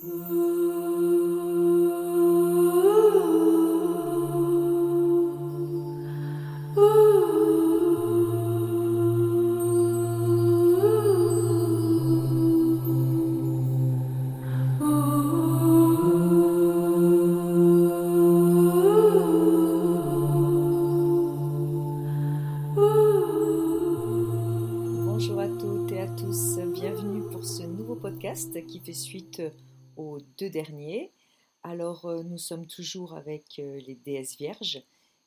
Bonjour à toutes et à tous, bienvenue pour ce nouveau podcast qui fait suite aux deux derniers. Alors nous sommes toujours avec les déesses vierges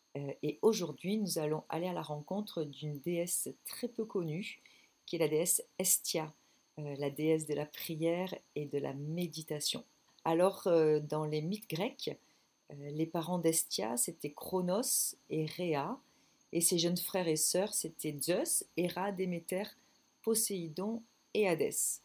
et aujourd'hui nous allons aller à la rencontre d'une déesse très peu connue qui est la déesse Hestia, la déesse de la prière et de la méditation. Alors dans les mythes grecs, les parents d'Hestia c'était Cronos et Rhea et ses jeunes frères et sœurs c'était Zeus, Héra, Déméter, Poséidon et Hadès.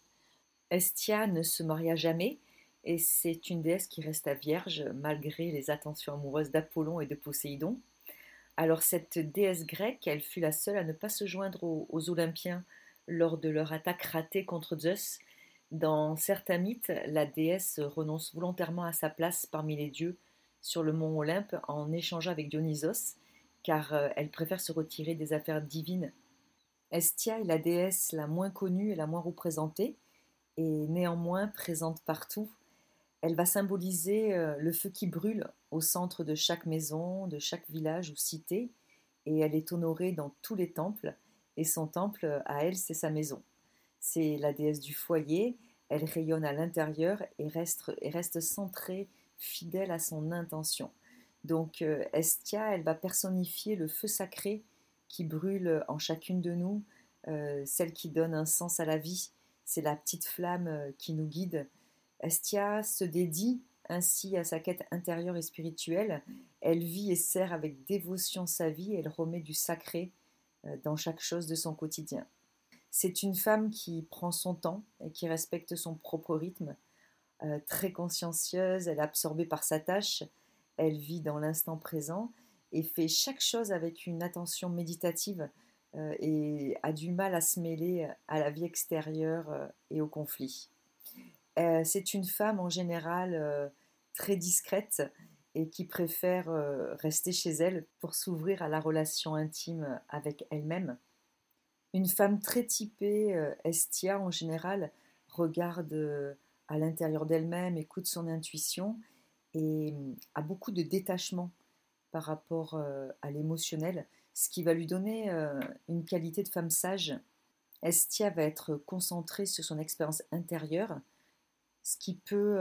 Hestia ne se maria jamais et c'est une déesse qui resta vierge malgré les attentions amoureuses d'Apollon et de Poséidon. Alors cette déesse grecque, elle fut la seule à ne pas se joindre aux Olympiens lors de leur attaque ratée contre Zeus. Dans certains mythes, la déesse renonce volontairement à sa place parmi les dieux sur le mont Olympe en échangeant avec Dionysos, car elle préfère se retirer des affaires divines. Hestia est la déesse la moins connue et la moins représentée, et néanmoins présente partout. Elle va symboliser le feu qui brûle au centre de chaque maison, de chaque village ou cité, et elle est honorée dans tous les temples, et son temple, à elle, c'est sa maison. C'est la déesse du foyer, elle rayonne à l'intérieur et reste centrée, fidèle à son intention. Donc Hestia, elle va personnifier le feu sacré qui brûle en chacune de nous, celle qui donne un sens à la vie. C'est la petite flamme qui nous guide. Hestia se dédie ainsi à sa quête intérieure et spirituelle. Elle vit et sert avec dévotion sa vie, elle remet du sacré dans chaque chose de son quotidien. C'est une femme qui prend son temps et qui respecte son propre rythme, très consciencieuse, elle est absorbée par sa tâche, elle vit dans l'instant présent et fait chaque chose avec une attention méditative et a du mal à se mêler à la vie extérieure et aux conflits. C'est une femme en général très discrète et qui préfère rester chez elle pour s'ouvrir à la relation intime avec elle-même. Une femme très typée, Hestia en général, regarde à l'intérieur d'elle-même, écoute son intuition et a beaucoup de détachement par rapport à l'émotionnel, ce qui va lui donner une qualité de femme sage. Hestia va être concentrée sur son expérience intérieure, ce qui peut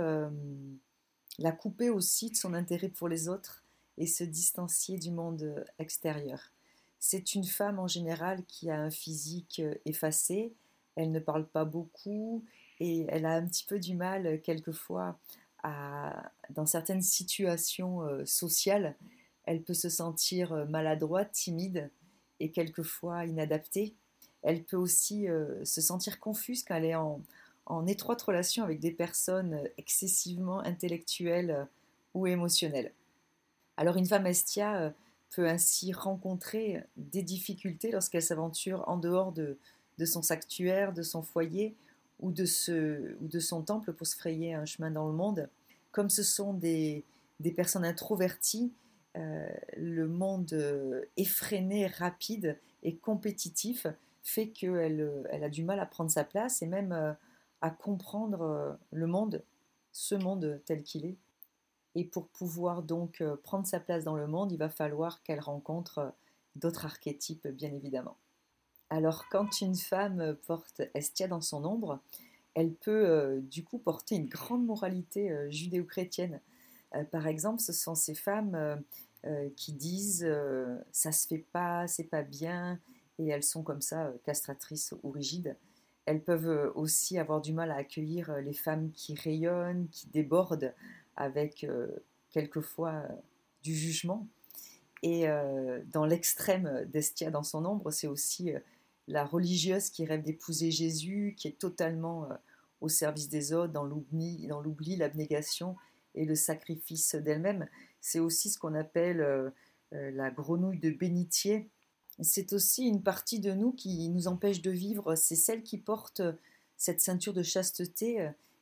la couper aussi de son intérêt pour les autres et se distancier du monde extérieur. C'est une femme en général qui a un physique effacé, elle ne parle pas beaucoup et elle a un petit peu du mal quelquefois dans certaines situations sociales, elle peut se sentir maladroite, timide et quelquefois inadaptée. Elle peut aussi se sentir confuse quand elle est en étroite relation avec des personnes excessivement intellectuelles ou émotionnelles. Alors une femme Hestia peut ainsi rencontrer des difficultés lorsqu'elle s'aventure en dehors de son sanctuaire, de son foyer ou de son temple pour se frayer un chemin dans le monde. Comme ce sont des personnes introverties, le monde effréné, rapide et compétitif fait qu'elle a du mal à prendre sa place et même à comprendre le monde, ce monde tel qu'il est. Et pour pouvoir donc prendre sa place dans le monde, il va falloir qu'elle rencontre d'autres archétypes, bien évidemment. Alors, quand une femme porte Hestia dans son ombre, elle peut du coup porter une grande moralité judéo-chrétienne. Par exemple, ce sont ces femmes qui disent ça se fait pas, c'est pas bien, et elles sont comme ça castratrices ou rigides. Elles peuvent aussi avoir du mal à accueillir les femmes qui rayonnent, qui débordent avec quelquefois du jugement. Et dans l'extrême d'Hestia dans son ombre, c'est aussi la religieuse qui rêve d'épouser Jésus, qui est totalement au service des autres, dans l'oubli, l'abnégation et le sacrifice d'elle-même. C'est aussi ce qu'on appelle la grenouille de bénitier. C'est aussi une partie de nous qui nous empêche de vivre. C'est celle qui porte cette ceinture de chasteté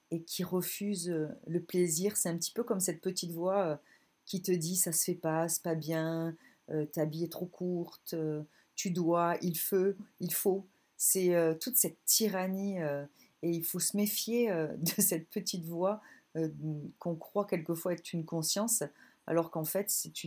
et qui refuse le plaisir. C'est un petit peu comme cette petite voix qui te dit ça se fait pas, c'est pas bien, ta vie est trop courte, tu dois, il faut. C'est toute cette tyrannie et il faut se méfier de cette petite voix qu'on croit quelquefois être une conscience, alors qu'en fait c'est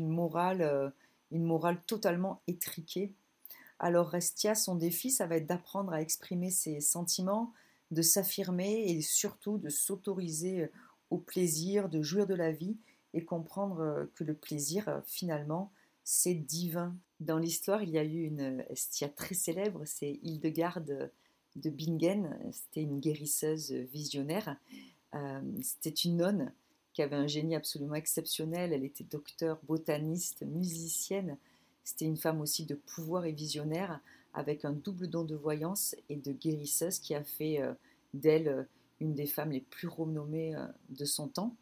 une morale totalement étriquée. Alors Restia, son défi, ça va être d'apprendre à exprimer ses sentiments, de s'affirmer et surtout de s'autoriser au plaisir, de jouir de la vie et comprendre que le plaisir, finalement, c'est divin. Dans l'histoire, il y a eu une Hestia très célèbre, c'est Hildegarde de Bingen. C'était une guérisseuse visionnaire. C'était une nonne qui avait un génie absolument exceptionnel. Elle était docteure, botaniste, musicienne. C'était une femme aussi de pouvoir et visionnaire, avec un double don de voyance et de guérisseuse qui a fait d'elle une des femmes les plus renommées de son temps.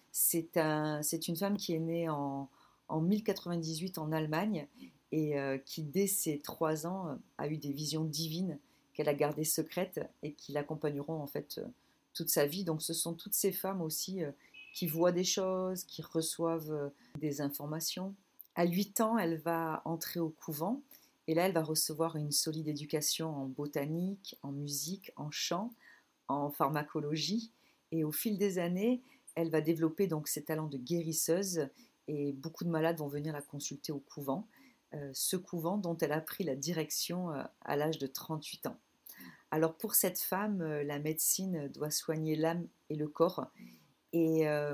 C'est une femme qui est née en 1098 en Allemagne et qui, dès ses 3 ans, a eu des visions divines qu'elle a gardées secrètes et qui l'accompagneront en fait toute sa vie. Donc ce sont toutes ces femmes aussi qui voient des choses, qui reçoivent des informations. À 8 ans, elle va entrer au couvent et là, elle va recevoir une solide éducation en botanique, en musique, en chant, en pharmacologie. Et au fil des années, elle va développer donc ses talents de guérisseuse et beaucoup de malades vont venir la consulter au couvent. Ce couvent dont elle a pris la direction à l'âge de 38 ans. Alors pour cette femme, la médecine doit soigner l'âme et le corps et, euh,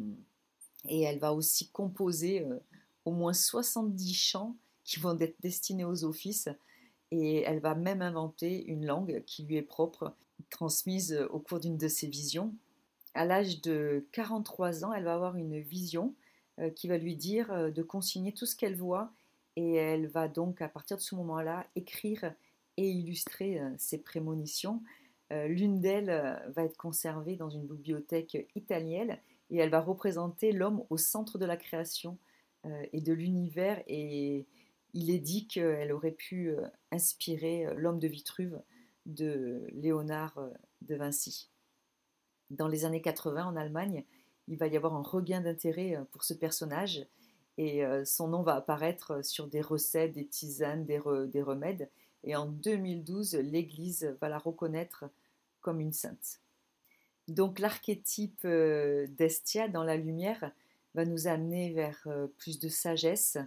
et elle va aussi composer au moins 70 chants qui vont être destinés aux offices et elle va même inventer une langue qui lui est propre, transmise au cours d'une de ses visions. À l'âge de 43 ans, elle va avoir une vision qui va lui dire de consigner tout ce qu'elle voit et elle va donc à partir de ce moment-là écrire et illustrer ses prémonitions. L'une d'elles va être conservée dans une bibliothèque italienne et elle va représenter l'homme au centre de la création et de l'univers et il est dit qu'elle aurait pu inspirer l'homme de Vitruve de Léonard de Vinci. Dans les années 80 en Allemagne, il va y avoir un regain d'intérêt pour ce personnage et son nom va apparaître sur des recettes, des tisanes, des remèdes. Et en 2012, l'Église va la reconnaître comme une sainte. Donc l'archétype d'Hestia dans la lumière va nous amener vers plus de sagesse,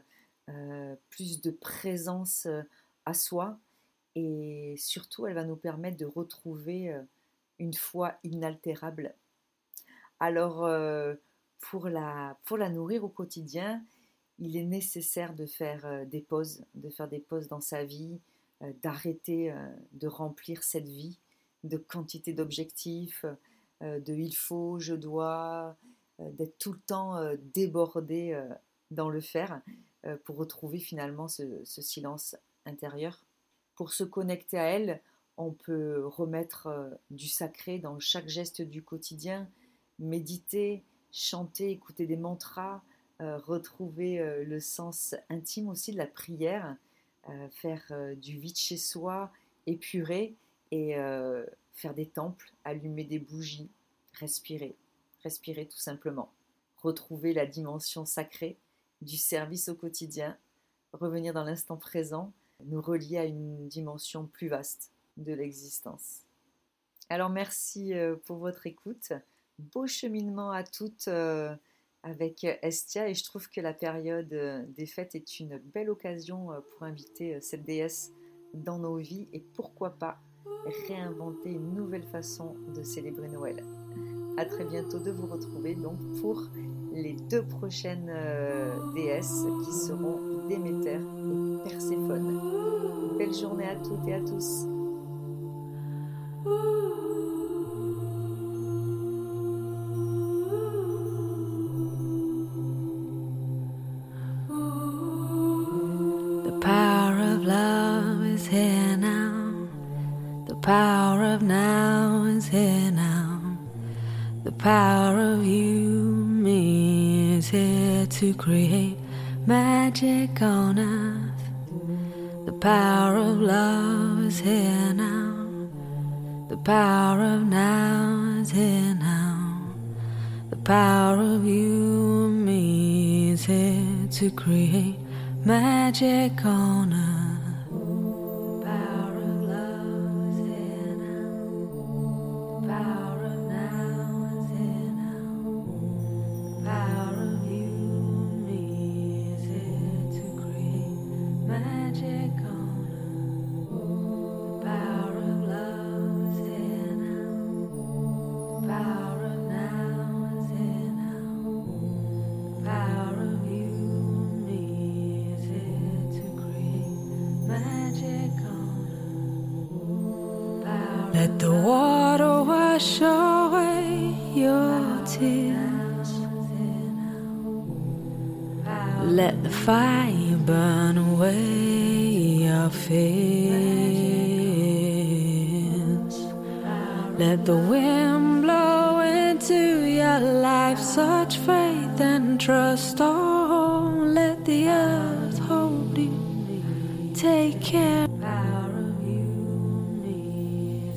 plus de présence à soi et surtout elle va nous permettre de retrouver une foi inaltérable. Alors pour la nourrir au quotidien, il est nécessaire de faire des pauses dans sa vie, d'arrêter de remplir cette vie de quantité d'objectifs, de il faut, je dois, d'être tout le temps débordé dans le faire pour retrouver finalement ce silence intérieur. Pour se connecter à elle, on peut remettre du sacré dans chaque geste du quotidien, méditer, chanter, écouter des mantras, retrouver le sens intime aussi de la prière, faire du vide chez soi, épurer et faire des temples, allumer des bougies, respirer tout simplement. Retrouver la dimension sacrée du service au quotidien, revenir dans l'instant présent, nous relier à une dimension plus vaste de l'existence. Alors merci pour votre écoute. Beau cheminement à toutes avec Hestia et je trouve que la période des fêtes est une belle occasion pour inviter cette déesse dans nos vies et pourquoi pas réinventer une nouvelle façon de célébrer Noël. À très bientôt de vous retrouver donc pour les 2 prochaines déesses qui seront Déméter et Perséphone. Belle journée à toutes et à tous. The power of love is here now. The power of now is here now. The power of you, me, is here to create magic on earth. The power of love is here now. The power of now is here now. The power of you and me is here to create magic on earth. Let the water wash away your tears. Let the fire burn away your fears. Let the wind blow into your life such faith and trust. Oh, let the earth hold you. Take care.